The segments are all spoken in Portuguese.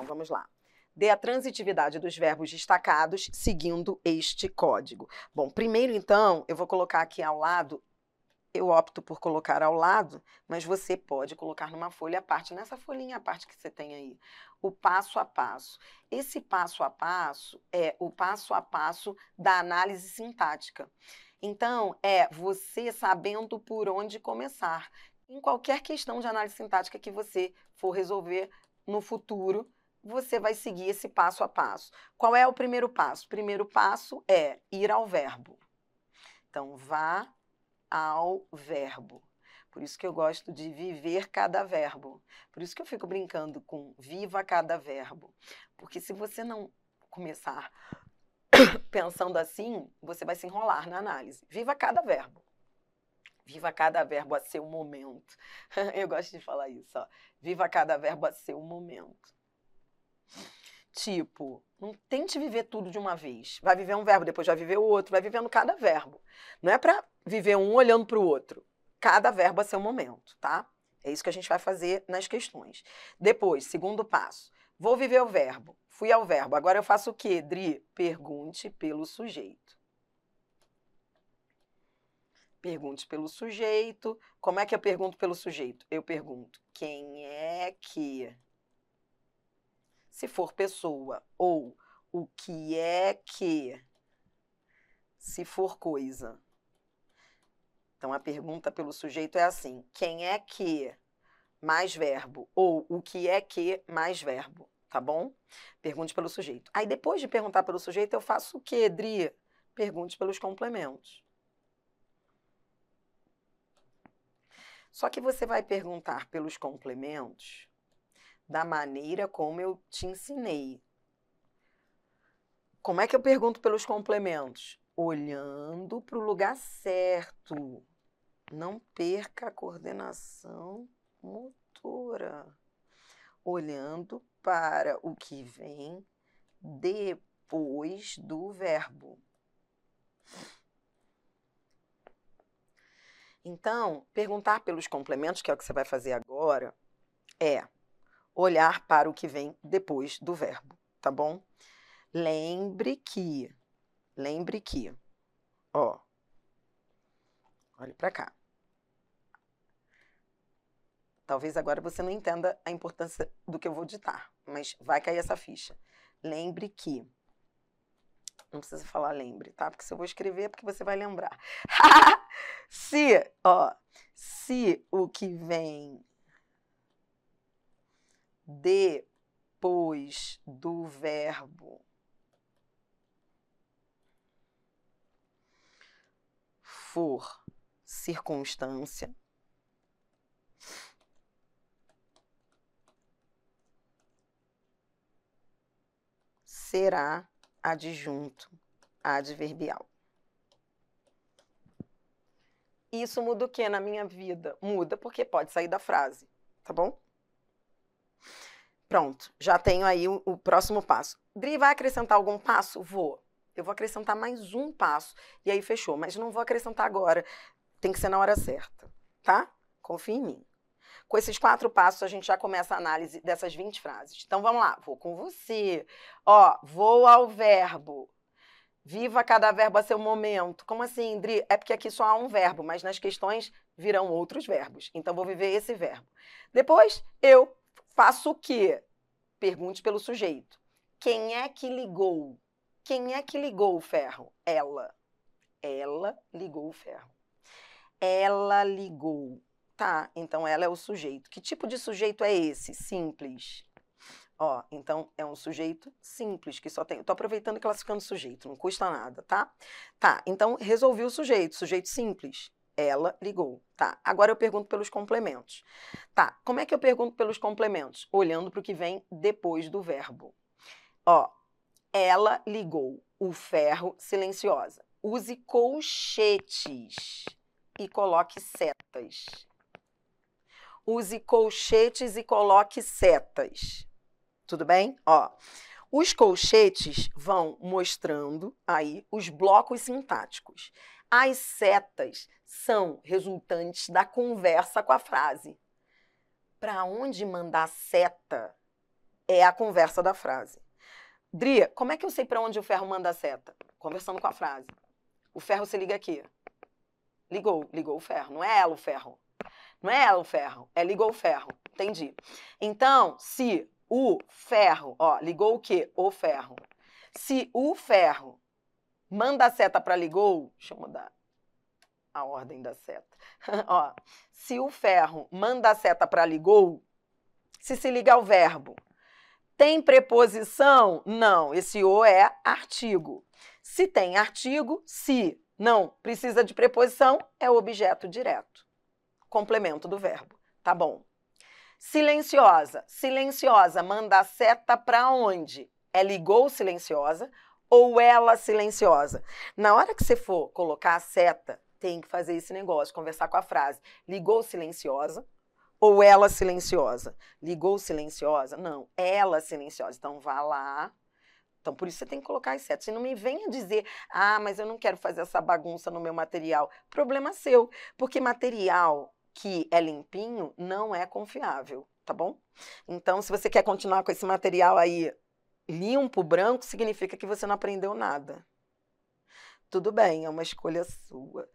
Então, vamos lá. Dê a transitividade dos verbos destacados seguindo este código. Bom, primeiro, então, eu vou colocar aqui ao lado, eu opto por colocar ao lado, mas você pode colocar numa folha à parte, nessa folhinha à parte que você tem aí, o passo a passo. Esse passo a passo é o passo a passo da análise sintática. Então, é você sabendo por onde começar. Em qualquer questão de análise sintática que você for resolver no futuro, você vai seguir esse passo a passo. Qual é o primeiro passo? O primeiro passo é ir ao verbo. Então, vá ao verbo. Por isso que eu gosto de viver cada verbo. Por isso que eu fico brincando com viva cada verbo. Porque se você não começar pensando assim, você vai se enrolar na análise. Viva cada verbo. Viva cada verbo a seu momento. Eu gosto de falar isso, ó. Viva cada verbo a seu momento. Tipo, não tente viver tudo de uma vez. Vai viver um verbo, depois vai viver o outro, vai vivendo cada verbo. Não é para viver um olhando para o outro. Cada verbo a seu momento, tá? É isso que a gente vai fazer nas questões. Depois, segundo passo. Vou viver o verbo. Fui ao verbo. Agora eu faço o quê, Dri? Pergunte pelo sujeito. Pergunte pelo sujeito. Como é que eu pergunto pelo sujeito? Eu pergunto, quem é que... Se for pessoa, ou o que é que, se for coisa. Então, a pergunta pelo sujeito é assim, quem é que mais verbo, ou o que é que mais verbo, tá bom? Pergunte pelo sujeito. Aí, depois de perguntar pelo sujeito, eu faço o quê, Dri? Pergunte pelos complementos. Só que você vai perguntar pelos complementos da maneira como eu te ensinei. Como é que eu pergunto pelos complementos? Olhando para o lugar certo. Não perca a coordenação motora. Olhando para o que vem depois do verbo. Então, perguntar pelos complementos, que é o que você vai fazer agora, é olhar para o que vem depois do verbo, tá bom? Lembre que, ó, olhe para cá. Talvez agora você não entenda a importância do que eu vou ditar, mas vai cair essa ficha. Lembre que, não precisa falar lembre, tá? Porque se eu vou escrever é porque você vai lembrar. se o que vem depois do verbo for circunstância, será adjunto adverbial. Isso muda o que na minha vida? Muda porque pode sair da frase, tá bom? Pronto, já tenho aí o próximo passo. Dri, vai acrescentar algum passo? Vou. Eu vou acrescentar mais um passo, e aí fechou. Mas não vou acrescentar agora, tem que ser na hora certa, tá? Confia em mim. Com esses 4 passos, a gente já começa a análise dessas 20 frases. Então, vamos lá. Vou com você. Ó, vou ao verbo. Viva cada verbo a seu momento. Como assim, Dri? É porque aqui só há um verbo, mas nas questões virão outros verbos. Então, vou viver esse verbo. Depois, eu faço o quê? Pergunte pelo sujeito. Quem é que ligou? Quem é que ligou o ferro? Ela. Ela ligou o ferro. Ela ligou. Tá, então ela é o sujeito. Que tipo de sujeito é esse? Simples. Ó, então é um sujeito simples, que só tem... Tô aproveitando e classificando sujeito, não custa nada, tá? Tá, então resolvi o sujeito simples. Ela ligou. Tá, agora eu pergunto pelos complementos. Tá, como é que eu pergunto pelos complementos? Olhando para o que vem depois do verbo. Ó, ela ligou o ferro silenciosa. Use colchetes e coloque setas. Use colchetes e coloque setas. Tudo bem? Ó, os colchetes vão mostrando aí os blocos sintáticos. As setas são resultantes da conversa com a frase. Para onde mandar seta é a conversa da frase. Dri, como é que eu sei para onde o ferro manda a seta? Conversando com a frase. O ferro se liga aqui. Ligou o ferro. Não é ela o ferro. Não é ela o ferro. É ligou o ferro. Entendi. Então, se o ferro, ó, ligou o quê? O ferro. Se o ferro manda a seta para ligou, deixa eu mudar a ordem da seta. Ó, se o ferro manda a seta para ligou, se liga o verbo, tem preposição? Não, esse o é artigo. Se tem artigo, se não precisa de preposição, é objeto direto. Complemento do verbo, tá bom. Silenciosa. Silenciosa manda a seta para onde? É ligou silenciosa ou ela silenciosa? Na hora que você for colocar a seta, tem que fazer esse negócio, conversar com a frase. Ligou silenciosa ou ela silenciosa? Ligou silenciosa? Não, ela silenciosa. Então, vá lá. Então, por isso você tem que colocar as setas. Você não me venha dizer, ah, mas eu não quero fazer essa bagunça no meu material. Problema seu, porque material que é limpinho não é confiável, tá bom? Então, se você quer continuar com esse material aí limpo, branco, significa que você não aprendeu nada. Tudo bem, é uma escolha sua.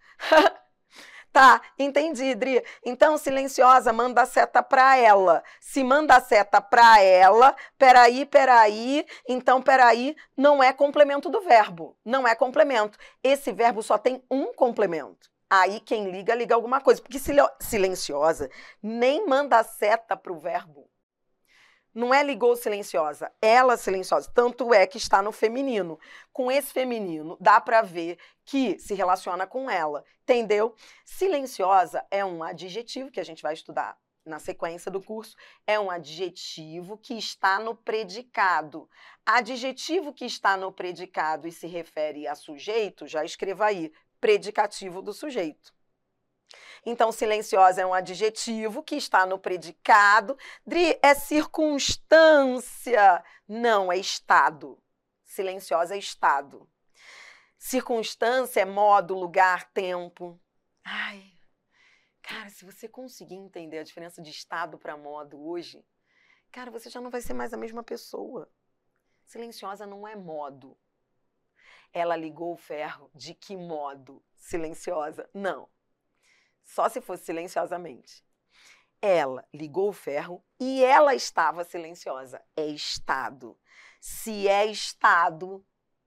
Tá, entendi, Dri. Então, silenciosa, manda a seta para ela. Se manda a seta para ela, peraí, então peraí, não é complemento do verbo. Não é complemento. Esse verbo só tem um complemento. Aí quem liga, liga alguma coisa. Porque silenciosa nem manda a seta para o verbo. Não é ligou silenciosa, ela silenciosa. Tanto é que está no feminino. Com esse feminino, dá para ver que se relaciona com ela. Entendeu? Silenciosa é um adjetivo que a gente vai estudar na sequência do curso. É um adjetivo que está no predicado. Adjetivo que está no predicado e se refere a sujeito, já escreva aí, predicativo do sujeito. Então, silenciosa é um adjetivo que está no predicado. Dri, é circunstância. Não, é estado. Silenciosa é estado. Circunstância é modo, lugar, tempo. Ai, cara, se você conseguir entender a diferença de estado para modo hoje, cara, você já não vai ser mais a mesma pessoa. Silenciosa não é modo. Ela ligou o ferro de que modo? Silenciosa? Não. Só se fosse silenciosamente. Ela ligou o ferro e ela estava silenciosa. É estado. Se é estado,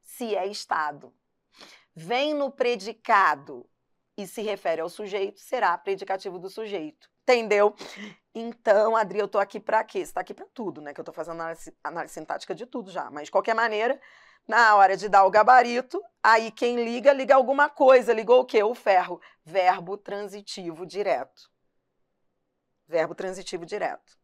vem no predicado e se refere ao sujeito, será predicativo do sujeito. Entendeu? Então, Adri, eu tô aqui para quê? Você está aqui para tudo, né? Que eu tô fazendo análise sintática de tudo já. Mas, de qualquer maneira, na hora de dar o gabarito, aí quem liga, liga alguma coisa. Ligou o quê? O ferro. Verbo transitivo direto. Verbo transitivo direto.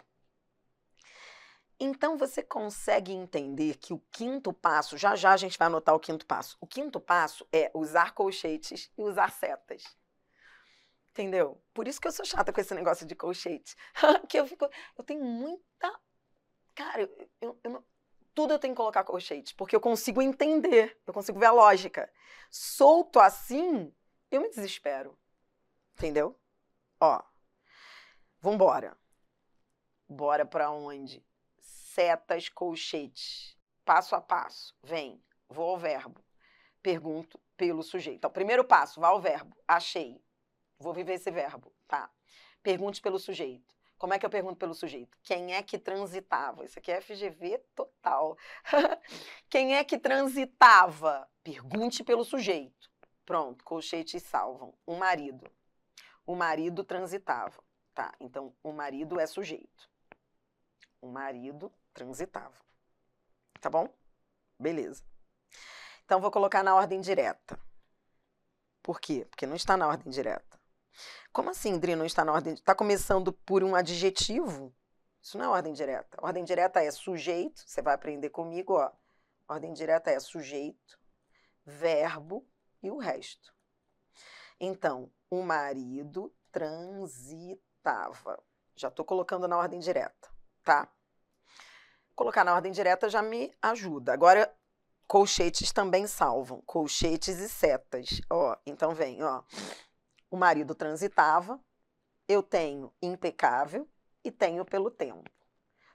Então, você consegue entender que o quinto passo, já a gente vai anotar o quinto passo. O quinto passo é usar colchetes e usar setas. Entendeu? Por isso que eu sou chata com esse negócio de colchete. Que eu tenho muita... Cara, tudo eu tenho que colocar colchete, porque eu consigo entender, eu consigo ver a lógica. Solto assim, eu me desespero. Entendeu? Ó, vambora. Bora pra onde? Setas, colchetes. Passo a passo. Vem, vou ao verbo. Pergunto pelo sujeito. Então, primeiro passo, vá ao verbo. Achei. Vou viver esse verbo, tá? Pergunte pelo sujeito. Como é que eu pergunto pelo sujeito? Quem é que transitava? Isso aqui é FGV total. Quem é que transitava? Pergunte pelo sujeito. Pronto, colchetes salvam. O marido. O marido transitava. Tá, então o marido é sujeito. O marido transitava. Tá bom? Beleza. Então vou colocar na ordem direta. Por quê? Porque não está na ordem direta. Como assim, Dri, não está na ordem? Está começando por um adjetivo? Isso não é ordem direta. Ordem direta é sujeito, você vai aprender comigo, ó. Ordem direta é sujeito, verbo e o resto. Então, o marido transitava. Já estou colocando na ordem direta, tá? Colocar na ordem direta já me ajuda. Agora, colchetes também salvam. Colchetes e setas. Ó, então vem, ó. O marido transitava, eu tenho impecável e tenho pelo tempo.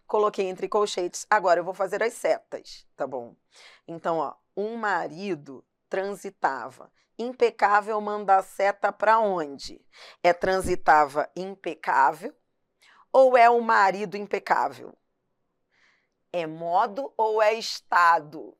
coloquei entre colchetes. Agora eu vou fazer as setas, tá bom? Então, ó, um marido transitava. Impecável manda seta para onde? É transitava impecável ou é o marido impecável? É modo ou é estado?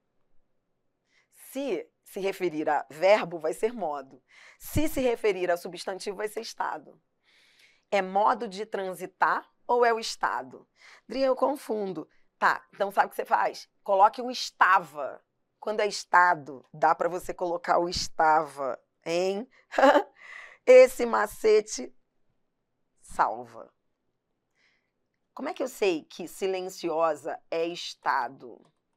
Se referir a verbo, vai ser modo. Se referir a substantivo, vai ser estado. É modo de transitar ou é o estado? Dri, eu confundo. Tá, então sabe o que você faz? Coloque o estava. Quando é estado, dá para você colocar o estava, hein? Esse macete salva. Como é que eu sei que silenciosa é estado?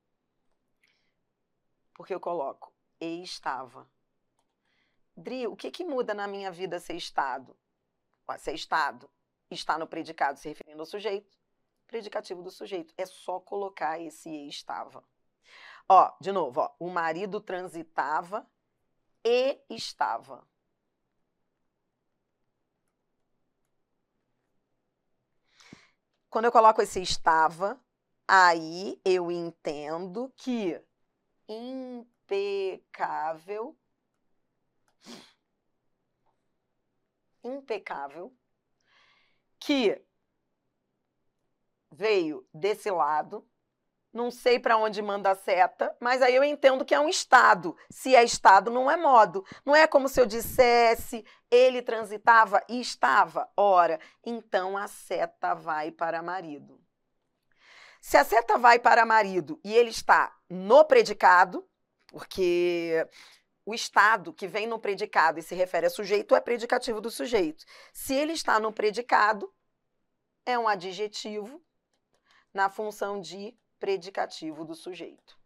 Porque eu coloco e estava. Dri, o que muda na minha vida ser estado? Ser estado está no predicado se referindo ao sujeito, predicativo do sujeito. É só colocar esse e estava. Ó, de novo, ó, o marido transitava e estava. Quando eu coloco esse estava, aí eu entendo que impecável, que veio desse lado, não sei para onde manda a seta, mas aí eu entendo que é um estado. Se é estado, não é modo. Não é como se eu dissesse, ele transitava e estava. Ora, então a seta vai para marido. Se a seta vai para marido e ele está no predicado, porque o estado que vem no predicado e se refere a sujeito é predicativo do sujeito. Se ele está no predicado, é um adjetivo na função de predicativo do sujeito.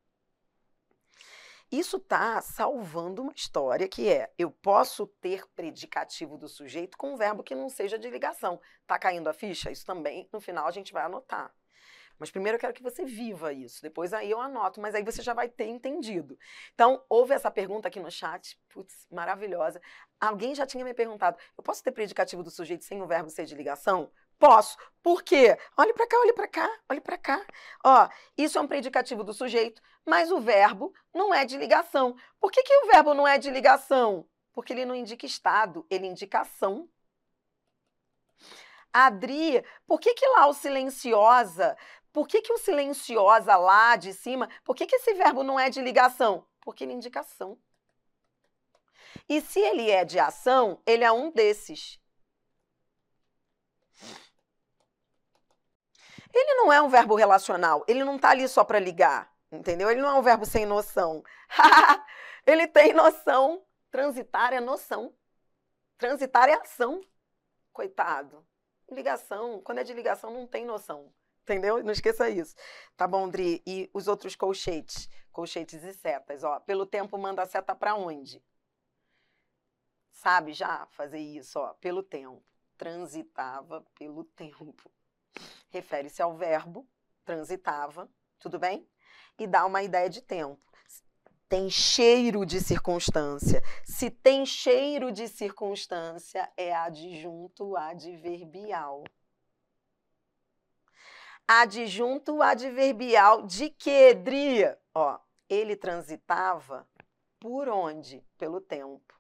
Isso está salvando uma história que é, eu posso ter predicativo do sujeito com um verbo que não seja de ligação. Tá caindo a ficha? Isso também, no final, a gente vai anotar. Mas primeiro eu quero que você viva isso, depois aí eu anoto, mas aí você já vai ter entendido. Então, houve essa pergunta aqui no chat, putz, maravilhosa. Alguém já tinha me perguntado, eu posso ter predicativo do sujeito sem o verbo ser de ligação? Posso. Por quê? Olhe para cá, olhe para cá, olhe para cá. Ó, isso é um predicativo do sujeito, mas o verbo não é de ligação. Por que o verbo não é de ligação? Porque ele não indica estado, ele indica ação. Adri, por que lá o silenciosa, por que o silenciosa lá de cima, por que esse verbo não é de ligação? Porque ele indica ação. E se ele é de ação, ele é um desses. Ele não é um verbo relacional, ele não está ali só para ligar, entendeu? Ele não é um verbo sem noção. Ele tem noção. Transitar é noção. Transitar é ação. Coitado. Ligação, quando é de ligação, não tem noção. Entendeu? Não esqueça isso. Tá bom, Dri? E os outros colchetes? Colchetes e setas, ó. Pelo tempo, manda a seta para onde? Sabe já fazer isso, ó. Pelo tempo. Transitava pelo tempo. Refere-se ao verbo, transitava, tudo bem? E dá uma ideia de tempo. Tem cheiro de circunstância. Se tem cheiro de circunstância, é adjunto adverbial. Adjunto adverbial de que, Dri? Ó, ele transitava por onde? Pelo tempo.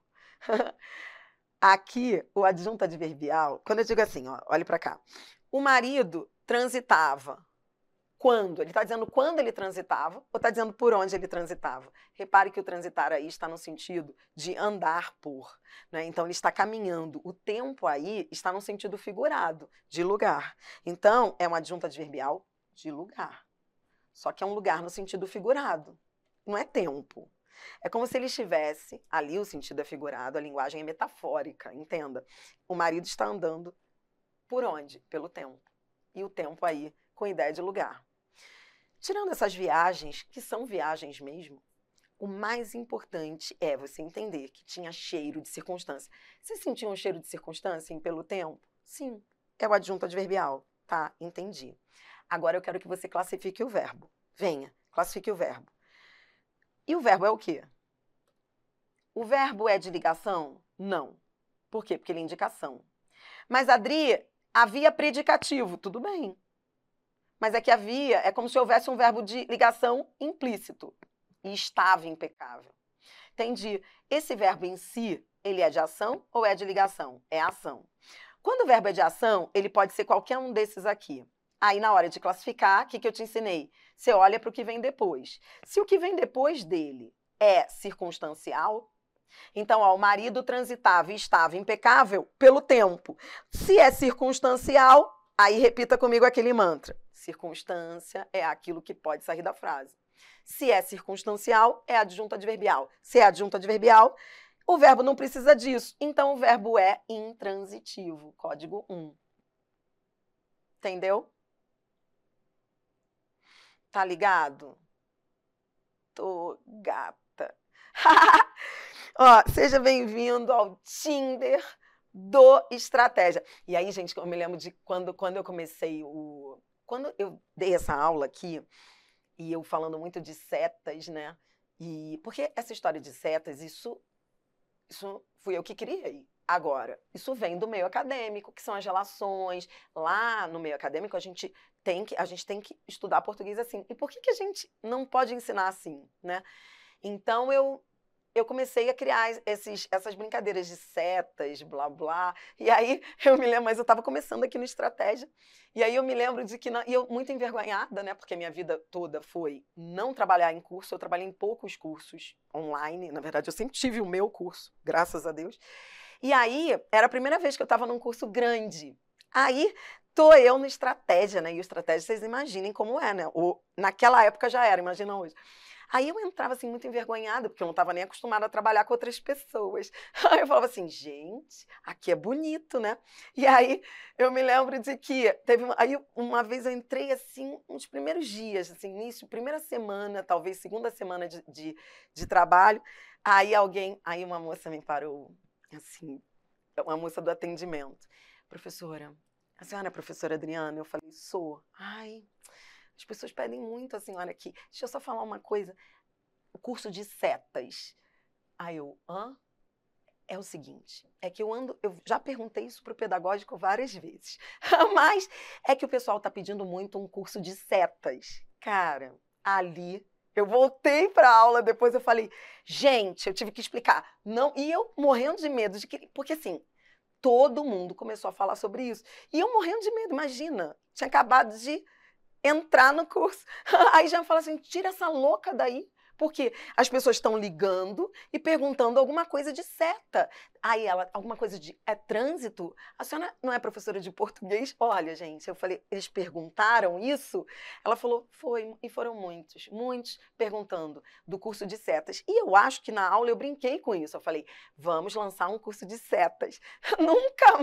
Aqui, o adjunto adverbial, quando eu digo assim, ó, olhe para cá. O marido transitava. Quando? Ele está dizendo quando ele transitava ou está dizendo por onde ele transitava? Repare que o transitar aí está no sentido de andar por, né? Então, ele está caminhando. O tempo aí está no sentido figurado, de lugar. Então, é uma adjunta adverbial de lugar. Só que é um lugar no sentido figurado. Não é tempo. É como se ele estivesse, ali o sentido é figurado, a linguagem é metafórica, entenda. O marido está andando por onde? Pelo tempo. E o tempo aí com ideia de lugar. Tirando essas viagens, que são viagens mesmo, o mais importante é você entender que tinha cheiro de circunstância. Você sentiu um cheiro de circunstância em pelo tempo? Sim, é o adjunto adverbial. Tá, entendi. Agora eu quero que você classifique o verbo. Venha, classifique o verbo. E o verbo é o quê? O verbo é de ligação? Não. Por quê? Porque ele é indicação. Mas, Adri, havia predicativo, tudo bem. Mas é que havia, é como se houvesse um verbo de ligação implícito. E estava impecável. Entendi. Esse verbo em si, ele é de ação ou é de ligação? É ação. Quando o verbo é de ação, ele pode ser qualquer um desses aqui. Aí, na hora de classificar, o que eu te ensinei? Você olha para o que vem depois. Se o que vem depois dele é circunstancial, então, ó, o marido transitava e estava impecável pelo tempo. Se é circunstancial, aí repita comigo aquele mantra. Circunstância é aquilo que pode sair da frase. Se é circunstancial, é adjunto adverbial. Se é adjunto adverbial, o verbo não precisa disso. Então, o verbo é intransitivo. Código 1. Entendeu? Tá ligado? Tô gata. Ó, seja bem-vindo ao Tinder do Estratégia. E aí, gente, eu me lembro de quando eu comecei o... Quando eu dei essa aula aqui, e eu falando muito de setas, né? E porque essa história de setas, isso fui eu que criei. Agora, isso vem do meio acadêmico, que são as relações. Lá no meio acadêmico, a gente tem que estudar português assim. E por que a gente não pode ensinar assim, né? Então, eu comecei a criar essas brincadeiras de setas, blá, blá. E aí, eu me lembro, mas eu estava começando aqui no Estratégia. E aí, eu me lembro de que, e eu muito envergonhada, né? Porque a minha vida toda foi não trabalhar em curso. Eu trabalhei em poucos cursos online. Na verdade, eu sempre tive o meu curso, graças a Deus. E aí, era a primeira vez que eu estava num curso grande. Aí, tô eu no Estratégia, né? E o Estratégia, vocês imaginem como é, né? Naquela época já era, imagina hoje. Aí eu entrava assim muito envergonhada, porque eu não estava nem acostumada a trabalhar com outras pessoas. Aí eu falava assim, gente, aqui é bonito, né? E aí eu me lembro de que aí uma vez eu entrei assim, nos primeiros dias, assim, início, primeira semana, talvez segunda semana de trabalho. Aí uma moça me parou, assim, uma moça do atendimento. Professora, a senhora é a professora Adriana? Eu falei, sou. Ai, as pessoas pedem muito a senhora aqui. Deixa eu só falar uma coisa. O curso de setas. Aí eu, hã? É o seguinte, é que eu já perguntei isso pro pedagógico várias vezes, mas é que o pessoal tá pedindo muito um curso de setas. Cara, ali eu voltei para a aula, depois eu falei, gente, eu tive que explicar. Não, e eu morrendo de medo porque assim, todo mundo começou a falar sobre isso. E eu morrendo de medo, imagina, tinha acabado de entrar no curso. Aí já fala assim, tira essa louca daí. Porque as pessoas estão ligando e perguntando alguma coisa de seta. Aí alguma coisa de trânsito? A senhora não é professora de português? Olha, gente, eu falei, eles perguntaram isso? Ela falou, foi, e foram muitos perguntando do curso de setas. E eu acho que na aula eu brinquei com isso. Eu falei, vamos lançar um curso de setas. Nunca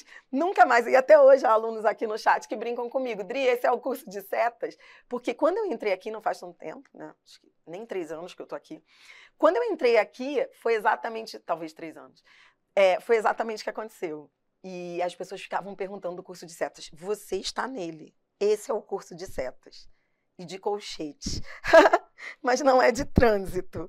mais. E até hoje há alunos aqui no chat que brincam comigo. Dri, esse é o curso de setas? Porque quando eu entrei aqui, não faz tanto tempo, né? Acho que nem 3 anos que eu tô aqui. Quando eu entrei aqui, foi exatamente, talvez 3 anos, foi exatamente o que aconteceu. E as pessoas ficavam perguntando do curso de setas. Você está nele. Esse é o curso de setas. E de colchetes. Mas não é de trânsito.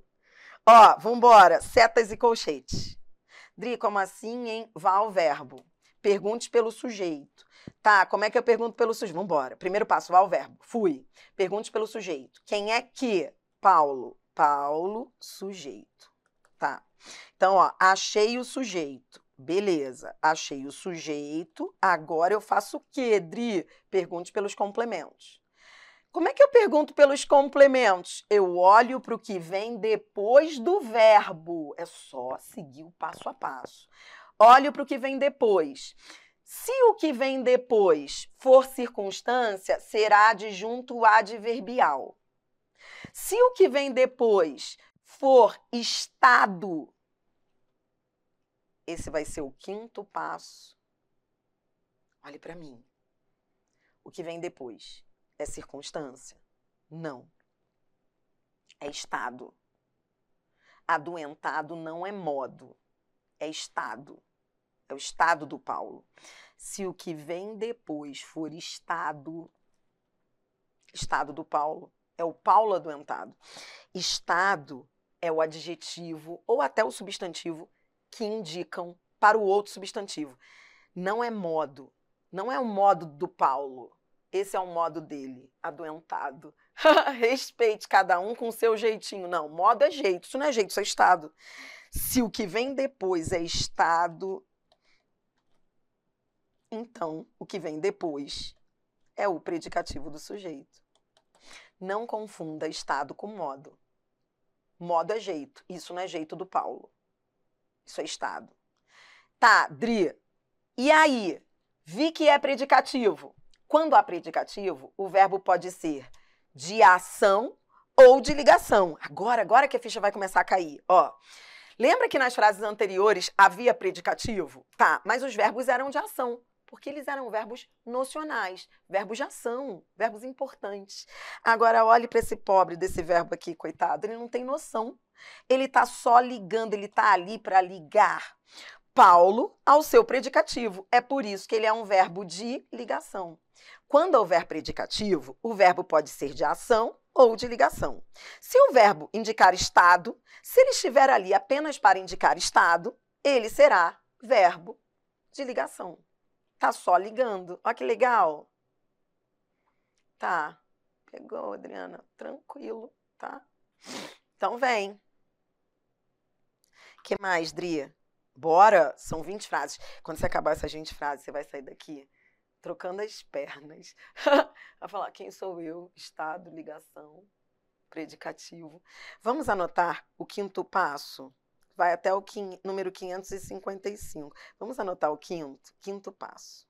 Ó, vambora. Setas e colchetes. Dri, como assim, hein? Vá ao verbo. Pergunte pelo sujeito. Tá, como é que eu pergunto pelo sujeito? Vambora. Primeiro passo, vá ao verbo. Fui. Pergunte pelo sujeito. Quem é que? Paulo. Paulo, sujeito. Tá. Então, ó, achei o sujeito. Beleza. Achei o sujeito. Agora eu faço o quê, Dri? Pergunte pelos complementos. Como é que eu pergunto pelos complementos? Eu olho para o que vem depois do verbo. É só seguir o passo a passo. Olho para o que vem depois. Se o que vem depois for circunstância, será adjunto adverbial. Se o que vem depois for estado, esse vai ser o 5º passo. Olhe para mim. O que vem depois é circunstância? Não. É estado. Adoentado não é modo, é estado. É o estado do Paulo. Se o que vem depois for estado do Paulo, é o Paulo adoentado. Estado é o adjetivo ou até o substantivo que indicam para o outro substantivo. Não é modo. Não é o modo do Paulo. Esse é o modo dele, adoentado. Respeite cada um com o seu jeitinho. Não, modo é jeito, isso não é jeito, isso é estado. Se o que vem depois é estado, então o que vem depois é o predicativo do sujeito. Não confunda estado com modo. Modo é jeito, isso não é jeito do Paulo. Isso é estado. Tá, Dri, e aí? Vi que é predicativo. Quando há predicativo, o verbo pode ser de ação ou de ligação. Agora que a ficha vai começar a cair. Ó, lembra que nas frases anteriores havia predicativo? Tá, mas os verbos eram de ação, porque eles eram verbos nocionais, verbos de ação, verbos importantes. Agora olhe para esse pobre desse verbo aqui, coitado, ele não tem noção. Ele tá só ligando, ele tá ali para ligar Paulo ao seu predicativo. É por isso que ele é um verbo de ligação. Quando houver predicativo, o verbo pode ser de ação ou de ligação. Se o verbo indicar estado, se ele estiver ali apenas para indicar estado, ele será verbo de ligação. Tá só ligando. Olha que legal. Tá. Pegou, Adriana. Tranquilo, tá? Então vem. O que mais, Dri? Bora! São 20 frases. Quando você acabar essas 20 frases, você vai sair daqui trocando as pernas. Vai falar, quem sou eu? Estado, ligação, predicativo. Vamos anotar o quinto passo? Vai até o número 555. Vamos anotar o quinto passo.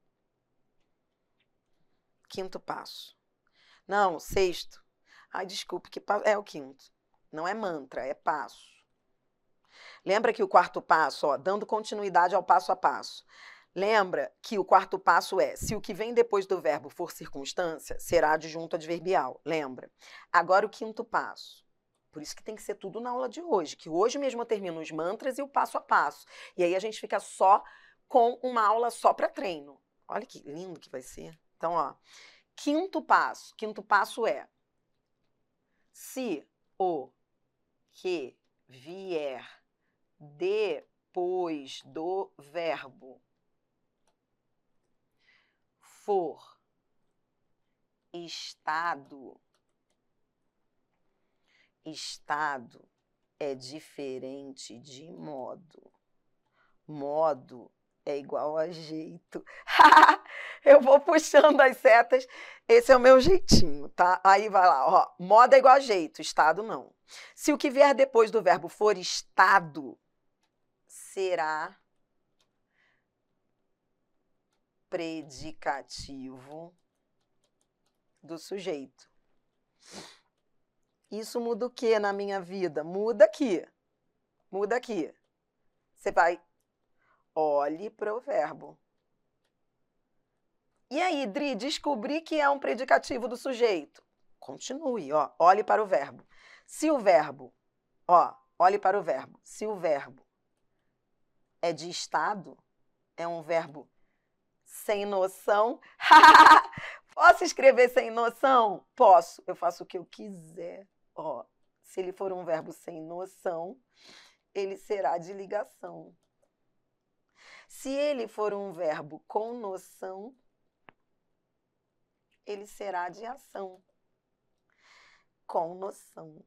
Quinto passo. Não, sexto. Ai, desculpe, que é o quinto. Não é mantra, é passo. Lembra que o quarto passo, ó, dando continuidade ao passo a passo. Lembra que o quarto passo é, se o que vem depois do verbo for circunstância, será adjunto adverbial. Lembra? Agora o quinto passo. Por isso que tem que ser tudo na aula de hoje, que hoje mesmo eu termino os mantras e o passo a passo. E aí a gente fica só com uma aula só para treino. Olha que lindo que vai ser. Então, ó, quinto passo é, se o que vier depois do verbo for estado, estado é diferente de modo. Modo é igual a jeito. Eu vou puxando as setas, esse é o meu jeitinho, tá? Aí vai lá, ó, modo é igual a jeito, estado não. Se o que vier depois do verbo for estado, será predicativo do sujeito. Isso muda o que na minha vida? Muda aqui. Muda aqui. Você vai, olhe para o verbo. E aí, Dri, descobri que é um predicativo do sujeito. Continue, ó, olhe para o verbo. Se o verbo, ó, olhe para o verbo. Se o verbo é de estado, é um verbo sem noção. Posso escrever sem noção? Posso. Eu faço o que eu quiser. Ó, se ele for um verbo sem noção, ele será de ligação. Se ele for um verbo com noção, ele será de ação. Com noção.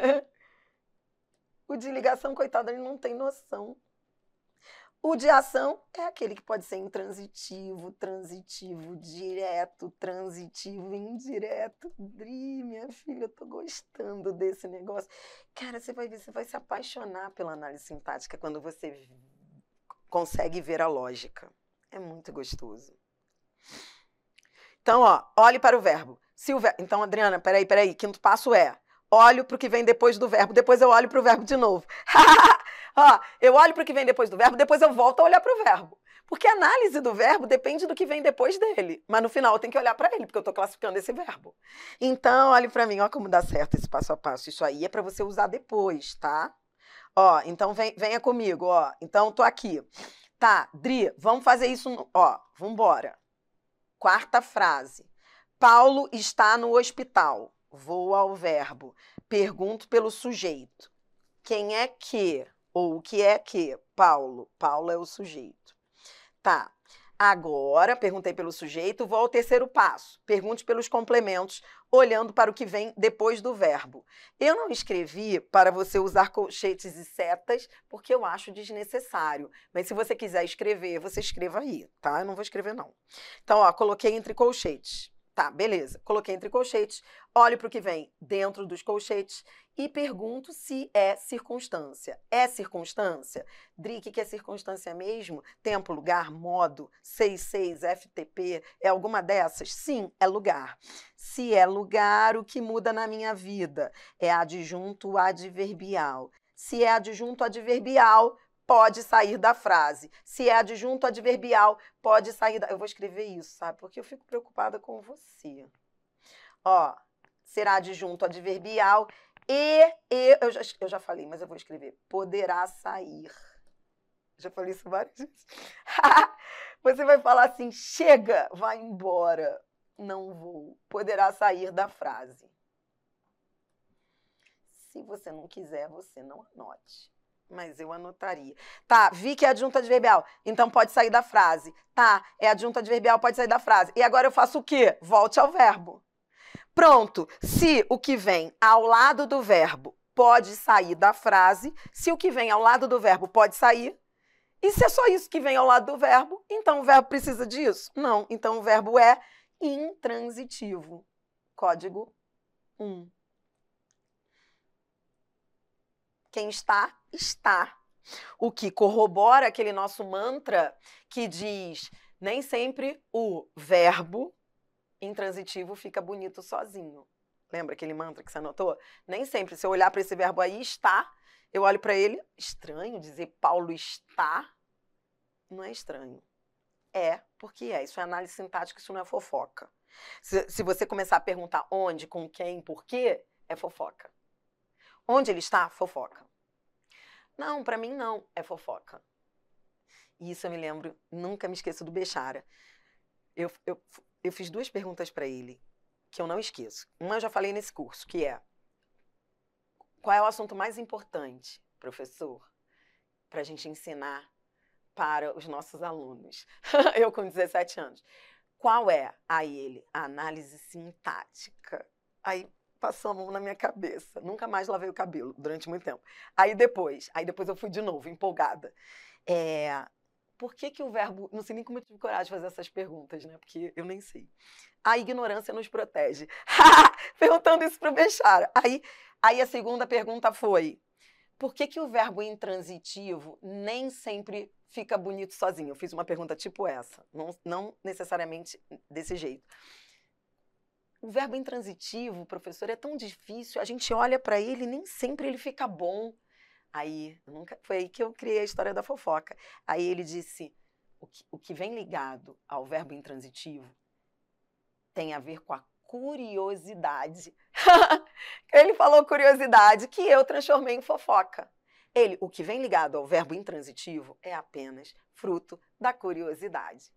O de ligação, coitado, ele não tem noção. O de ação é aquele que pode ser intransitivo, transitivo, direto, transitivo, indireto. Dri, minha filha, eu tô gostando desse negócio. Cara, você vai ver, você vai se apaixonar pela análise sintática quando você consegue ver a lógica. É muito gostoso. Então, ó, olhe para o verbo. Se o verbo... Então, Adriana, peraí. Quinto passo é, olho para o que vem depois do verbo, depois eu olho para o verbo de novo. Ó, eu olho para o que vem depois do verbo, depois eu volto a olhar para o verbo. Porque a análise do verbo depende do que vem depois dele. Mas no final eu tenho que olhar para ele, porque eu estou classificando esse verbo. Então, olhe para mim, ó como dá certo esse passo a passo. Isso aí é para você usar depois, tá? Ó, então venha comigo, ó. Então, tô aqui. Tá, Dri, vamos fazer isso, ó, vambora. Quarta frase. Paulo está no hospital. Vou ao verbo. Pergunto pelo sujeito. Quem é que? Ou o que é que? Paulo. Paulo é o sujeito. Tá. Agora, perguntei pelo sujeito, vou ao terceiro passo. Pergunte pelos complementos, olhando para o que vem depois do verbo. Eu não escrevi para você usar colchetes e setas, porque eu acho desnecessário. Mas se você quiser escrever, você escreva aí, tá? Eu não vou escrever, não. Então, ó, coloquei entre colchetes. Tá, beleza. Coloquei entre colchetes, olho para o que vem dentro dos colchetes e pergunto se é circunstância. É circunstância? Dri, o que é circunstância mesmo? Tempo, lugar, modo, 66, FTP, é alguma dessas? Sim, é lugar. Se é lugar, o que muda na minha vida? É adjunto adverbial. Se é adjunto adverbial, pode sair da frase. Se é adjunto adverbial, pode sair da... Eu vou escrever isso, sabe? Porque eu fico preocupada com você. Ó, será adjunto adverbial eu já falei, mas eu vou escrever. Poderá sair. Já falei isso várias vezes. Você vai falar assim, chega, vai embora. Não vou. Poderá sair da frase. Se você não quiser, você não anote. Mas eu anotaria. Tá, vi que é adjunto adverbial, então pode sair da frase. Tá, é adjunto adverbial, pode sair da frase. E agora eu faço o quê? Volte ao verbo. Pronto, se o que vem ao lado do verbo pode sair da frase, se o que vem ao lado do verbo pode sair, e se é só isso que vem ao lado do verbo, então o verbo precisa disso? Não, então o verbo é intransitivo. Código 1. Quem está, está. O que corrobora aquele nosso mantra que diz nem sempre o verbo intransitivo fica bonito sozinho. Lembra aquele mantra que você anotou? Nem sempre, se eu olhar para esse verbo aí, está, eu olho para ele, estranho dizer Paulo está, não é estranho. É, porque é. Isso é análise sintática, isso não é fofoca. Se você começar a perguntar onde, com quem, por quê, é fofoca. Onde ele está? Fofoca. Não, para mim não, é fofoca. E isso eu me lembro, nunca me esqueço do Bechara. Eu fiz 2 perguntas para ele, que eu não esqueço. Uma eu já falei nesse curso, que é: qual é o assunto mais importante, professor, para a gente ensinar para os nossos alunos? Eu com 17 anos. Qual é? Aí ele, a análise sintática. Aí passou a mão na minha cabeça. Nunca mais lavei o cabelo durante muito tempo. Aí depois eu fui de novo, empolgada. Por que o verbo... Não sei nem como eu tive coragem de fazer essas perguntas, né? Porque eu nem sei. A ignorância nos protege. Perguntando isso para o Bechara. Aí a segunda pergunta foi: por que o verbo intransitivo nem sempre fica bonito sozinho? Eu fiz uma pergunta tipo essa, não necessariamente desse jeito. O verbo intransitivo, professor, é tão difícil, a gente olha para ele e nem sempre ele fica bom. Foi aí que eu criei a história da fofoca. Aí ele disse, o que vem ligado ao verbo intransitivo tem a ver com a curiosidade. Ele falou curiosidade, que eu transformei em fofoca. O que vem ligado ao verbo intransitivo é apenas fruto da curiosidade.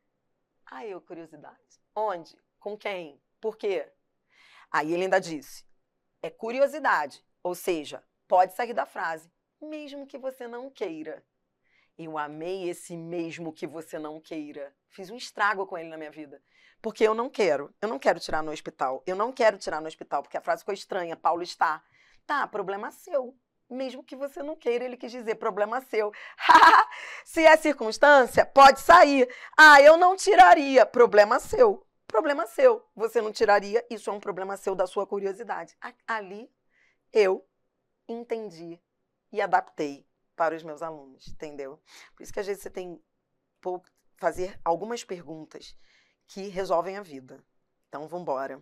Curiosidade. Onde? Com quem? Por quê? Aí ele ainda disse, é curiosidade, ou seja, pode sair da frase, mesmo que você não queira. Eu amei esse mesmo que você não queira. Fiz um estrago com ele na minha vida. Porque eu não quero tirar no hospital. Eu não quero tirar no hospital, porque a frase ficou estranha, Paulo está. Tá, problema seu. Mesmo que você não queira, ele quis dizer, problema seu. Se é circunstância, pode sair. Eu não tiraria, problema seu. Problema seu. Você não tiraria, isso é um problema seu da sua curiosidade. Ali, eu entendi e adaptei para os meus alunos, entendeu? Por isso que às vezes você tem que fazer algumas perguntas que resolvem a vida. Então, vamos embora.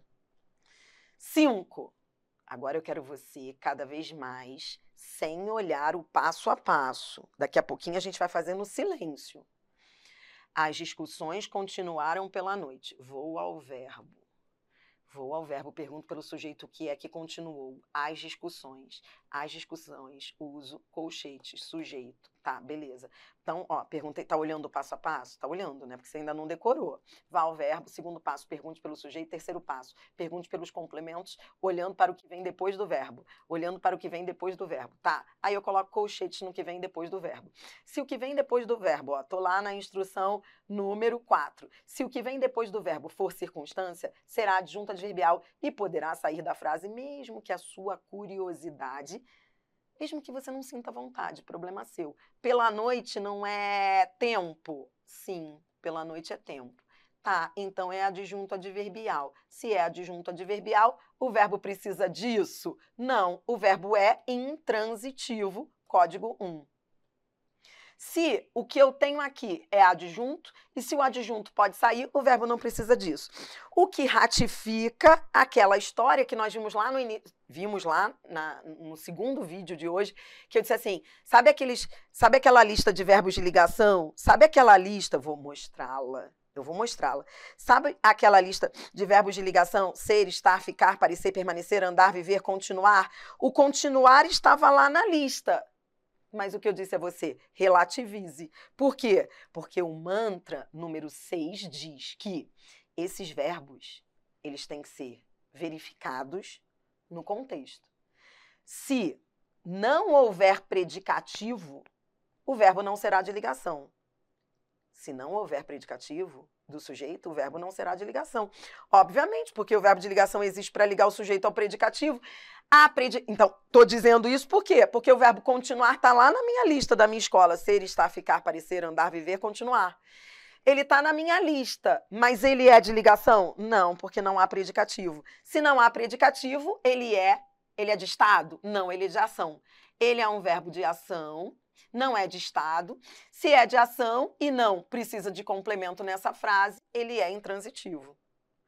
5. Agora eu quero você cada vez mais sem olhar o passo a passo. Daqui a pouquinho a gente vai fazer no silêncio. As discussões continuaram pela noite. Vou ao verbo. Pergunto pelo sujeito o que é que continuou. As discussões. as discussões, uso, colchetes, sujeito. Tá, beleza. Então, ó, perguntei, tá olhando o passo a passo? Tá olhando, né? Porque você ainda não decorou. Vá ao verbo, segundo passo, pergunte pelo sujeito, terceiro passo, pergunte pelos complementos, olhando para o que vem depois do verbo. Olhando para o que vem depois do verbo. Tá, aí eu coloco colchetes no que vem depois do verbo. Se o que vem depois do verbo, ó, tô lá na instrução número 4. Se o que vem depois do verbo for circunstância, será adjunto adverbial e poderá sair da frase mesmo que a sua curiosidade, mesmo que você não sinta vontade, problema seu. Pela noite não é tempo? Sim, pela noite é tempo. Tá, então é adjunto adverbial. Se é adjunto adverbial, o verbo precisa disso? Não, o verbo é intransitivo, código 1. Se o que eu tenho aqui é adjunto, e se o adjunto pode sair, o verbo não precisa disso. O que ratifica aquela história que nós vimos lá no início, no segundo vídeo de hoje, que eu disse assim, sabe aquela lista de verbos de ligação? Sabe aquela lista? Vou mostrá-la. Eu vou mostrá-la. Sabe aquela lista de verbos de ligação? Ser, estar, ficar, parecer, permanecer, andar, viver, continuar? O continuar estava lá na lista. Mas o que eu disse a você, relativize. Por quê? Porque o mantra número 6 diz que esses verbos, eles têm que ser verificados no contexto. Se não houver predicativo, o verbo não será de ligação. Se não houver predicativo do sujeito, o verbo não será de ligação. Obviamente, porque o verbo de ligação existe para ligar o sujeito ao predicativo. Então, estou dizendo isso por quê? Porque o verbo continuar está lá na minha lista da minha escola. Ser, estar, ficar, parecer, andar, viver, continuar. Ele está na minha lista, mas ele é de ligação? Não, porque não há predicativo. Se não há predicativo, ele é de estado? Não, ele é de ação. Ele é um verbo de ação, não é de estado. Se é de ação e não precisa de complemento nessa frase, ele é intransitivo.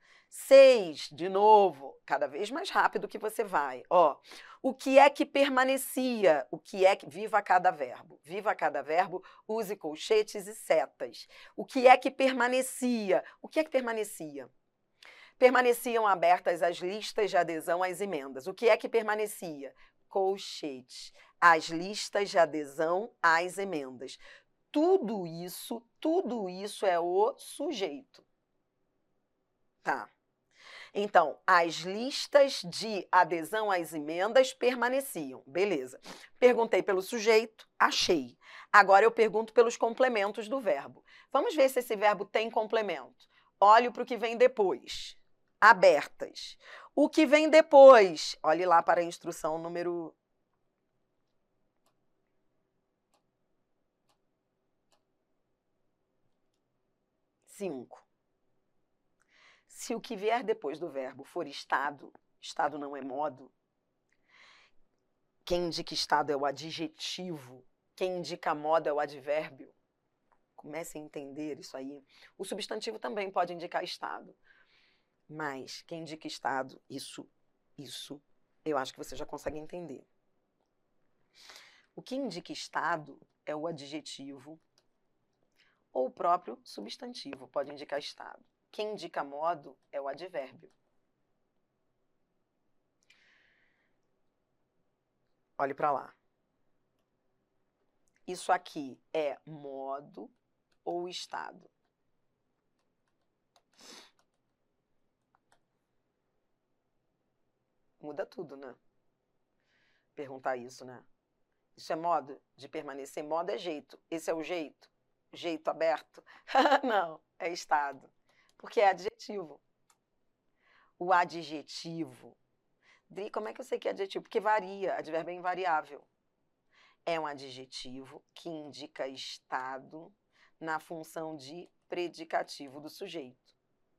6, de novo, cada vez mais rápido que você vai. Ó, o que é que permanecia? O que é que... Viva cada verbo. Viva cada verbo, use colchetes e setas. O que é que permanecia? O que é que permanecia? Permaneciam abertas as listas de adesão às emendas. O que é que permanecia? Colchetes. As listas de adesão às emendas. Tudo isso é o sujeito. Tá. Então, as listas de adesão às emendas permaneciam. Beleza. Perguntei pelo sujeito, achei. Agora eu pergunto pelos complementos do verbo. Vamos ver se esse verbo tem complemento. Olho para o que vem depois. Abertas. O que vem depois? Olhe lá para a instrução número 5. Se o que vier depois do verbo for estado, estado não é modo, quem indica estado é o adjetivo, quem indica modo é o advérbio. Comece a entender isso aí. O substantivo também pode indicar estado, mas quem indica estado, isso, eu acho que você já consegue entender. O que indica estado é o adjetivo ou o próprio substantivo pode indicar estado. Quem indica modo é o advérbio. Olhe para lá. Isso aqui é modo ou estado? Muda tudo, né? Perguntar isso, né? Isso é modo de permanecer? Modo é jeito. Esse é o jeito? Jeito aberto? Não, é estado. Porque é adjetivo. O adjetivo... Dri, como é que eu sei que é adjetivo? Porque varia, advérbio é invariável. É um adjetivo que indica estado na função de predicativo do sujeito.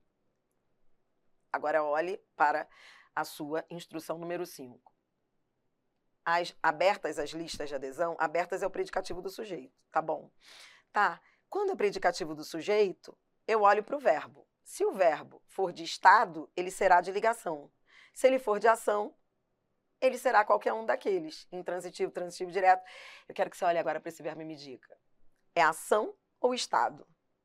Agora olhe para a sua instrução número 5. Abertas as listas de adesão, abertas é o predicativo do sujeito, tá bom? Tá, quando é predicativo do sujeito, eu olho para o verbo. Se o verbo for de estado, ele será de ligação. Se ele for de ação, ele será qualquer um daqueles, intransitivo, transitivo, direto. Eu quero que você olhe agora para esse verbo e me diga. É ação ou estado?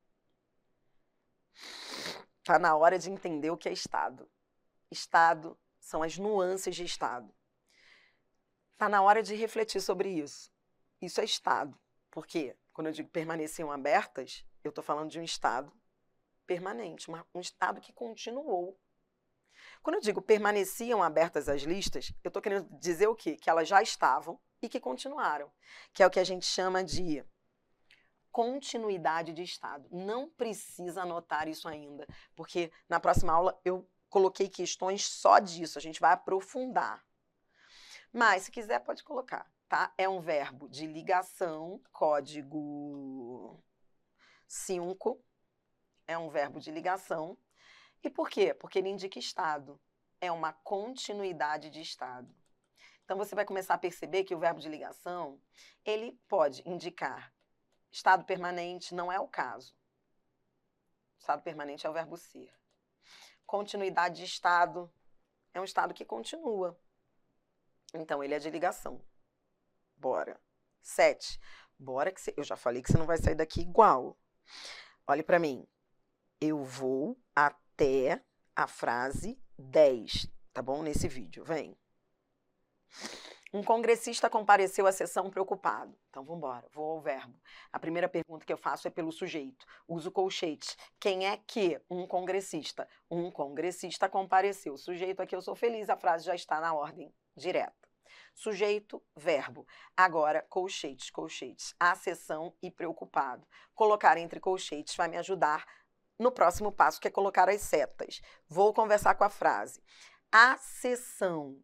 Está na hora de entender o que é estado. Estado são as nuances de estado. Tá na hora de refletir sobre isso. Isso é estado. Por quê? Quando eu digo permaneciam abertas, eu estou falando de um estado permanente, um estado que continuou. Quando eu digo permaneciam abertas as listas, eu estou querendo dizer o quê? Que elas já estavam e que continuaram, que é o que a gente chama de continuidade de estado. Não precisa anotar isso ainda, porque na próxima aula eu coloquei questões só disso, a gente vai aprofundar. Mas, se quiser, pode colocar, tá? É um verbo de ligação, código 5, é um verbo de ligação. E por quê? Porque ele indica estado. É uma continuidade de estado. Então, você vai começar a perceber que o verbo de ligação, ele pode indicar estado permanente, não é o caso. Estado permanente é o verbo ser. Continuidade de estado é um estado que continua. Então, ele é de ligação. Bora. 7. Bora que eu já falei que você não vai sair daqui igual. Olhe para mim. Eu vou até a frase 10, tá bom? Nesse vídeo, vem. Um congressista compareceu à sessão preocupado. Então, vamos embora. Vou ao verbo. A primeira pergunta que eu faço é pelo sujeito. Uso colchete. Quem é que? Um congressista. Um congressista compareceu. Sujeito aqui, eu sou feliz. A frase já está na ordem direta. Sujeito, verbo. Agora, colchetes, colchetes. A sessão e preocupado. Colocar entre colchetes vai me ajudar no próximo passo, que é colocar as setas. Vou conversar com a frase. A sessão.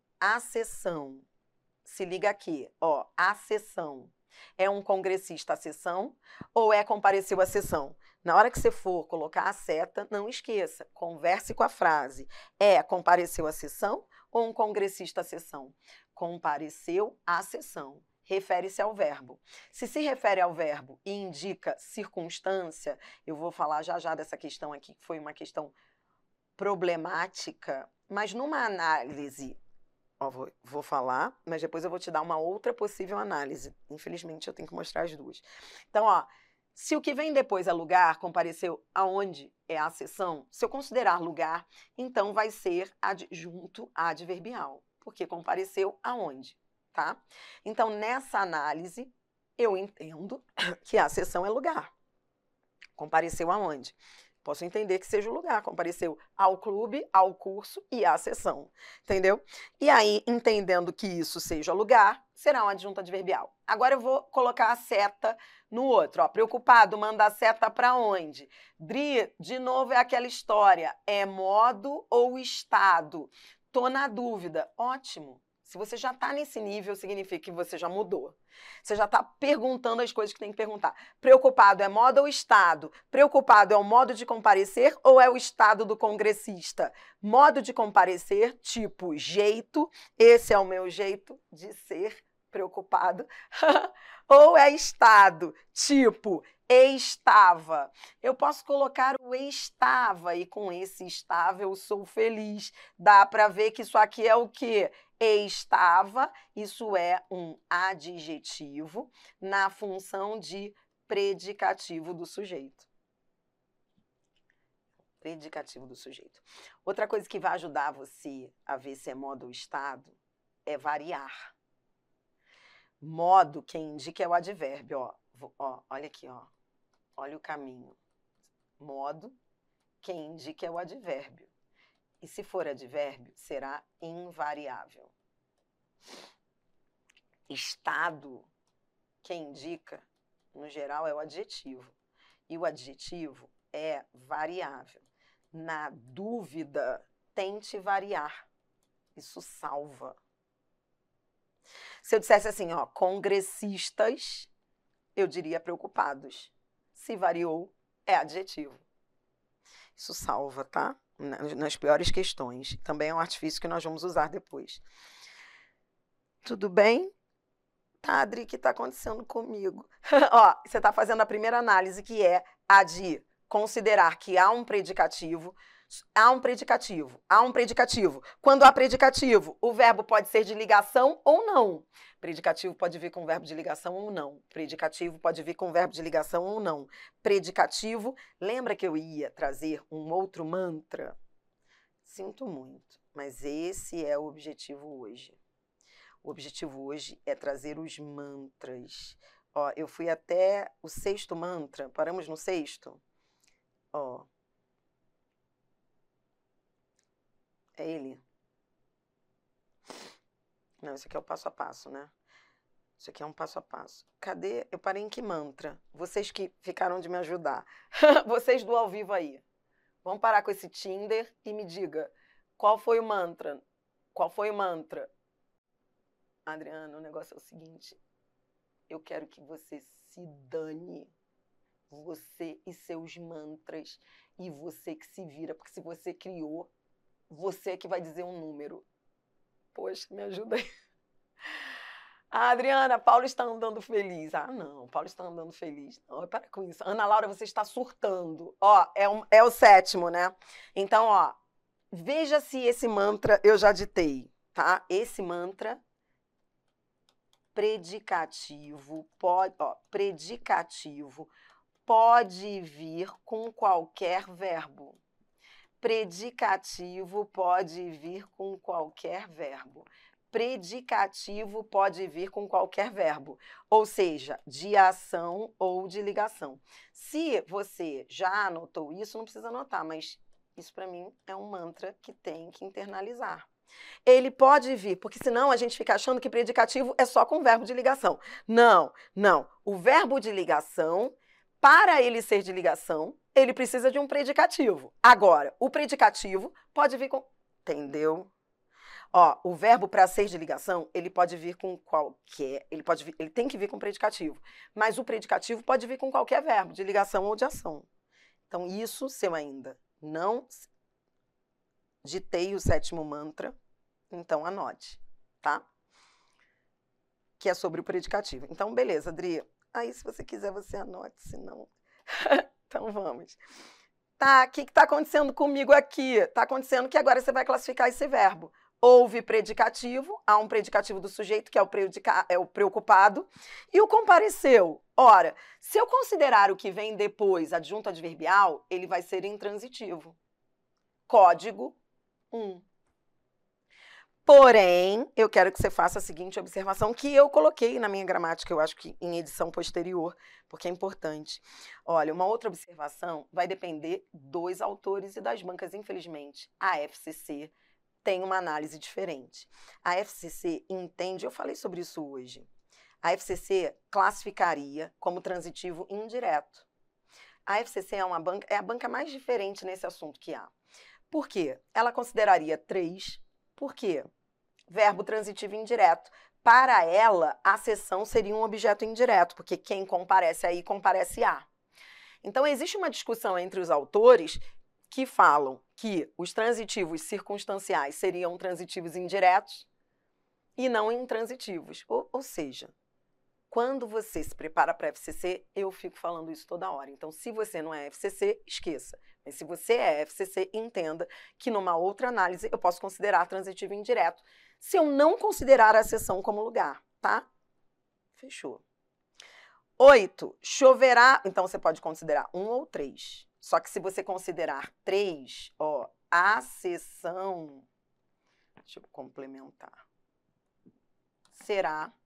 Se liga aqui, ó, a sessão. É um congressista à sessão ou é compareceu à sessão? Na hora que você for colocar a seta, não esqueça, converse com a frase. É compareceu à sessão ou um congressista à sessão? Compareceu à sessão. Refere-se ao verbo. Se refere ao verbo e indica circunstância, eu vou falar já dessa questão aqui, que foi uma questão problemática, mas numa análise, ó, vou falar, mas depois eu vou te dar uma outra possível análise. Infelizmente, eu tenho que mostrar as duas. Então, ó, se o que vem depois é lugar, compareceu aonde é a sessão, se eu considerar lugar, então vai ser adjunto adverbial, porque compareceu aonde, tá? Então, nessa análise, eu entendo que a sessão é lugar. Compareceu aonde? Posso entender que seja o lugar, compareceu ao clube, ao curso e à sessão, entendeu? E aí, entendendo que isso seja lugar, será um adjunto adverbial. Agora eu vou colocar a seta no outro, ó, preocupado, manda a seta para onde? Dri, de novo é aquela história, é modo ou estado? Tô na dúvida, ótimo. Se você já está nesse nível, significa que você já mudou. Você já está perguntando as coisas que tem que perguntar. Preocupado é modo ou estado? Preocupado é o modo de comparecer ou é o estado do congressista? Modo de comparecer, tipo jeito, esse é o meu jeito de ser preocupado. Ou é estado, tipo estava. Eu posso colocar o estava e com esse estava eu sou feliz. Dá para ver que isso aqui é o quê? Estava, isso é um adjetivo na função de predicativo do sujeito. Predicativo do sujeito. Outra coisa que vai ajudar você a ver se é modo ou estado é variar. Modo, quem indica é o advérbio, ó, olha aqui, ó. Olha o caminho. Modo, quem indica é o advérbio. E se for advérbio, será invariável. Estado, quem indica, no geral, é o adjetivo. E o adjetivo é variável. Na dúvida, tente variar. Isso salva. Se eu dissesse assim, ó, congressistas, eu diria preocupados. Se variou, é adjetivo. Isso salva, tá? Nas piores questões. Também é um artifício que nós vamos usar depois. Tudo bem? Tá, Adri, o que está acontecendo comigo? Ó, você está fazendo a primeira análise, que é a de considerar que há um predicativo. Há um predicativo. Quando há predicativo, o verbo pode ser de ligação ou não. Predicativo pode vir com verbo de ligação ou não. Predicativo pode vir com verbo de ligação ou não. Predicativo, lembra que eu ia trazer um outro mantra? Sinto muito, mas esse é o objetivo hoje. O objetivo hoje é trazer os mantras. Ó, eu fui até o 6º mantra, paramos no 6º? Ó. É ele? Não, esse aqui é o passo a passo, né? Isso aqui é um passo a passo. Cadê? Eu parei em que mantra? Vocês que ficaram de me ajudar. Vocês do ao vivo aí. Vamos parar com esse Tinder e me diga, qual foi o mantra? Qual foi o mantra? Adriana, o negócio é o seguinte. Eu quero que você se dane. Você e seus mantras. E você que se vira. Porque se você criou, você é que vai dizer um número. Poxa, me ajuda aí. Ah, Adriana, Paulo está andando feliz. Ah, não, Paulo está andando feliz. Não, para com isso. Ana Laura, você está surtando. Ó, é o 7º, né? Então, ó, veja se esse mantra eu já ditei, tá? Esse mantra predicativo pode vir com qualquer verbo. Predicativo pode vir com qualquer verbo. Predicativo pode vir com qualquer verbo, ou seja, de ação ou de ligação. Se você já anotou isso, não precisa anotar, mas isso para mim é um mantra que tem que internalizar. Ele pode vir, porque senão a gente fica achando que predicativo é só com verbo de ligação. Não, não. O verbo de ligação, para ele ser de ligação, ele precisa de um predicativo. Agora, o predicativo pode vir com... Entendeu? Ó, o verbo para ser de ligação, ele pode vir com qualquer... Ele tem que vir com predicativo. Mas o predicativo pode vir com qualquer verbo, de ligação ou de ação. Então, isso, se eu ainda não ditei o 7º mantra, então anote, tá? Que é sobre o predicativo. Então, beleza, Adri. Aí, se você quiser, você anote, senão... Então, vamos. Tá, o que está acontecendo comigo aqui? Está acontecendo que agora você vai classificar esse verbo. Houve predicativo, há um predicativo do sujeito, que é o preocupado, e o compareceu. Ora, se eu considerar o que vem depois adjunto adverbial, ele vai ser intransitivo. Código 1. Porém, eu quero que você faça a seguinte observação, que eu coloquei na minha gramática, eu acho que em edição posterior, porque é importante. Olha, uma outra observação vai depender dos autores e das bancas, infelizmente. A FCC tem uma análise diferente. A FCC entende, eu falei sobre isso hoje, a FCC classificaria como transitivo indireto. A FCC é a banca mais diferente nesse assunto que há. Por quê? Ela consideraria 3, por quê? Verbo transitivo indireto. Para ela, a ação seria um objeto indireto, porque quem comparece aí, comparece a. Então, existe uma discussão entre os autores que falam que os transitivos circunstanciais seriam transitivos indiretos e não intransitivos. Ou seja, quando você se prepara para a FCC, eu fico falando isso toda hora. Então, se você não é FCC, esqueça. Mas se você é FCC, entenda que numa outra análise eu posso considerar transitivo indireto, se eu não considerar a seção como lugar, tá? Fechou. 8, choverá. Então, você pode considerar 1 ou 3. Só que se você considerar 3, ó, a seção, deixa eu complementar, será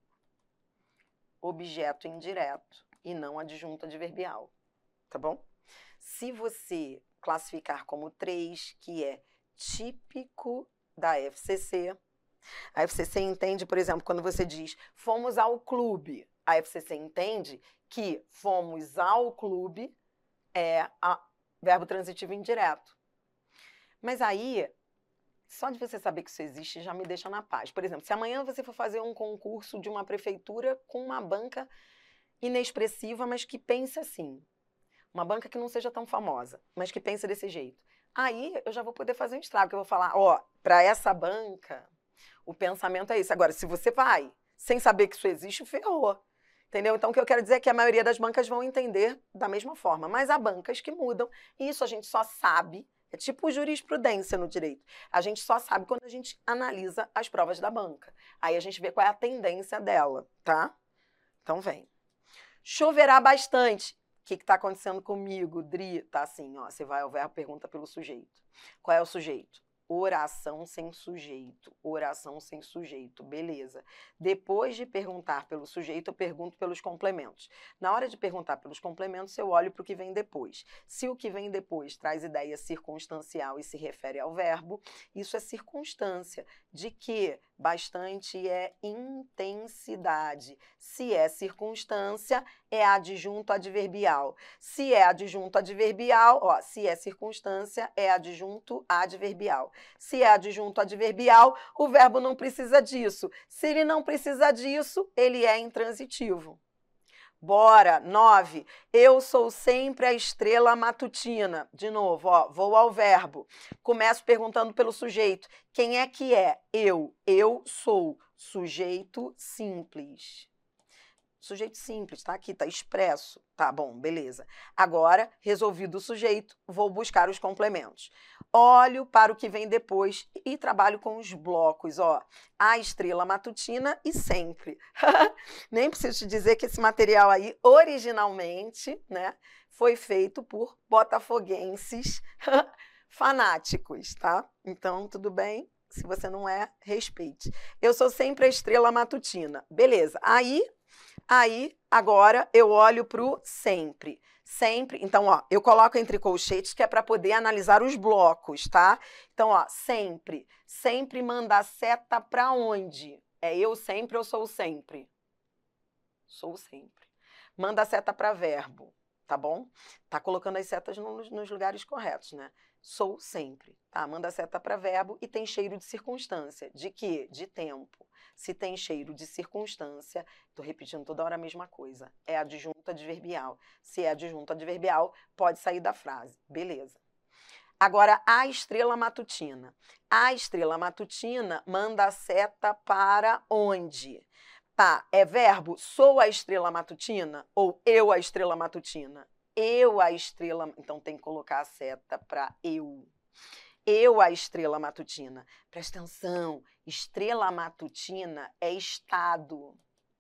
objeto indireto e não adjunto adverbial, tá bom? Se você classificar como 3, que é típico da FCC, a FCC entende, por exemplo, quando você diz fomos ao clube, a FCC entende que fomos ao clube é verbo transitivo indireto. Mas aí, só de você saber que isso existe já me deixa na paz. Por exemplo, se amanhã você for fazer um concurso de uma prefeitura com uma banca inexpressiva, mas que pense assim, uma banca que não seja tão famosa, mas que pense desse jeito, aí eu já vou poder fazer um estrago, que eu vou falar, ó, para essa banca, o pensamento é esse. Agora, se você vai sem saber que isso existe, ferrou. Entendeu? Então, o que eu quero dizer é que a maioria das bancas vão entender da mesma forma, mas há bancas que mudam, e isso a gente só sabe, é tipo jurisprudência no direito, a gente só sabe quando a gente analisa as provas da banca. Aí a gente vê qual é a tendência dela, tá? Então, vem. Choverá bastante. O que está acontecendo comigo, Dri? Tá assim, ó, você vai ao verbo, pergunta pelo sujeito. Qual é o sujeito? Oração sem sujeito, oração sem sujeito, beleza. Depois de perguntar pelo sujeito, eu pergunto pelos complementos. Na hora de perguntar pelos complementos, eu olho para o que vem depois. Se o que vem depois traz ideia circunstancial e se refere ao verbo, isso é circunstância. De que? Bastante é intensidade. Se é circunstância, é adjunto adverbial. Se é adjunto adverbial, ó, se é circunstância, é adjunto adverbial. Se é adjunto adverbial, o verbo não precisa disso. Se ele não precisa disso, ele é intransitivo. Bora, 9. Eu sou sempre a estrela matutina. De novo, ó, vou ao verbo. Começo perguntando pelo sujeito. Quem é que é? Eu. Eu sou. Sujeito simples. Sujeito simples, tá aqui, tá expresso. Tá bom, beleza. Agora, resolvido o sujeito, vou buscar os complementos. Olho para o que vem depois e trabalho com os blocos, ó. A estrela matutina e sempre. Nem preciso te dizer que esse material aí, originalmente, né, foi feito por botafoguenses fanáticos, tá? Então, tudo bem? Se você não é, respeite. Eu sou sempre a estrela matutina. Beleza. Aí, agora, eu olho para o sempre. Sempre, então, ó, eu coloco entre colchetes que é para poder analisar os blocos, tá? Então, ó, sempre. Sempre manda a seta para onde? É eu sempre ou sou sempre? Sou sempre. Manda a seta para verbo, tá bom? Tá colocando as setas nos lugares corretos, né? Sou sempre, tá? Manda a seta para verbo e tem cheiro de circunstância. De quê? De tempo. Se tem cheiro de circunstância, tô repetindo toda hora a mesma coisa. É adjunto adverbial. Se é adjunto adverbial, pode sair da frase. Beleza. Agora, a estrela matutina. A estrela matutina manda a seta para onde? Tá, é verbo sou a estrela matutina ou eu a estrela matutina? Eu a estrela, então tem que colocar a seta para eu. Eu a estrela matutina. Presta atenção, estrela matutina é estado,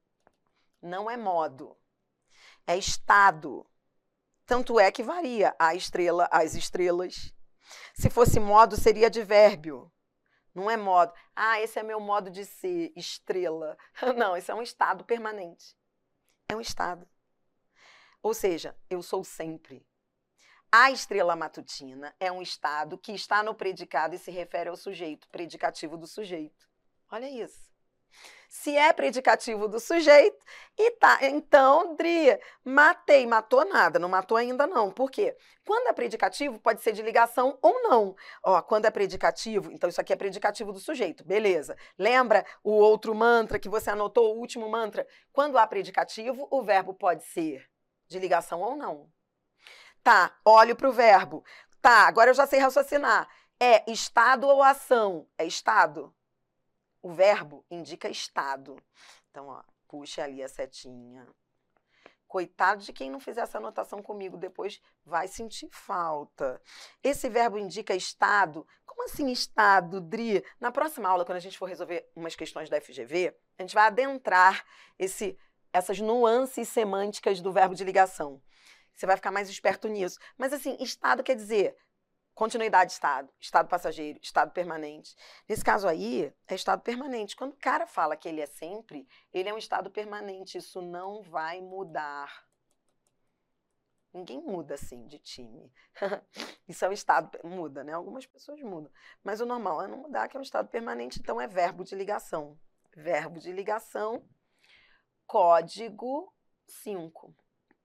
não é modo, é estado. Tanto é que varia a estrela, as estrelas. Se fosse modo, seria advérbio. Não é modo. Ah, esse é meu modo de ser, estrela. Não, isso é um estado permanente. É um estado. Ou seja, eu sou sempre. A estrela matutina é um estado que está no predicado e se refere ao sujeito, predicativo do sujeito. Olha isso. Se é predicativo do sujeito, e tá, então, Dri, matei, matou nada, não matou ainda não. Por quê? Quando é predicativo, pode ser de ligação ou não. Ó, quando é predicativo, então isso aqui é predicativo do sujeito, beleza. Lembra o outro mantra que você anotou, o último mantra? Quando há predicativo, o verbo pode ser de ligação ou não. Tá, olho para o verbo. Tá, agora eu já sei raciocinar. É estado ou ação? É estado. O verbo indica estado. Então, ó, puxa ali a setinha. Coitado de quem não fizer essa anotação comigo, depois vai sentir falta. Esse verbo indica estado. Como assim estado, Dri? Na próxima aula, quando a gente for resolver umas questões da FGV, a gente vai adentrar essas nuances semânticas do verbo de ligação. Você vai ficar mais esperto nisso. Mas assim, estado quer dizer continuidade de estado, estado passageiro, estado permanente. Nesse caso aí, é estado permanente. Quando o cara fala que ele é sempre, ele é um estado permanente. Isso não vai mudar. Ninguém muda assim de time. Isso é um estado, muda, né? Algumas pessoas mudam. Mas o normal é não mudar, que é um estado permanente, então é verbo de ligação. Verbo de ligação, código 5.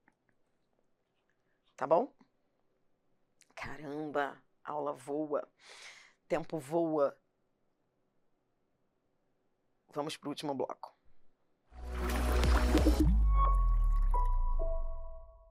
Tá bom? Caramba, a aula voa, tempo voa. Vamos para o último bloco.